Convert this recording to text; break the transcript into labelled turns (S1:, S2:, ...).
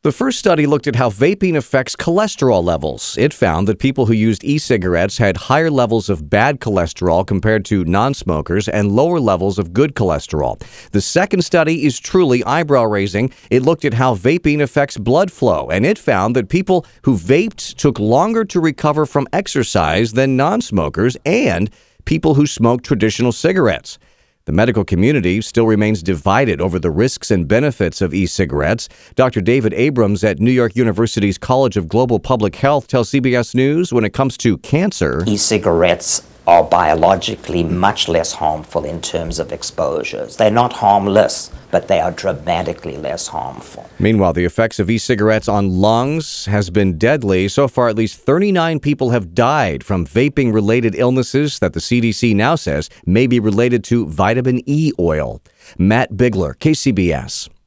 S1: The first study looked at how vaping affects cholesterol levels. It found that people who used e-cigarettes had higher levels of bad cholesterol compared to non-smokers and lower levels of good cholesterol. The second study is truly eyebrow-raising. It looked at how vaping affects blood flow, and it found that people who vaped took longer to recover from exercise than non-smokers and people who smoked traditional cigarettes. The medical community still remains divided over the risks and benefits of e-cigarettes. Dr. David Abrams at New York University's College of Global Public Health tells CBS News when it comes to cancer,
S2: e-cigarettes are biologically much less harmful in terms of exposures. They're not harmless, but they are dramatically less harmful.
S1: Meanwhile, the effects of e-cigarettes on lungs has been deadly. So far, at least 39 people have died from vaping-related illnesses that the CDC now says may be related to vitamin E oil. Matt Bigler, KCBS.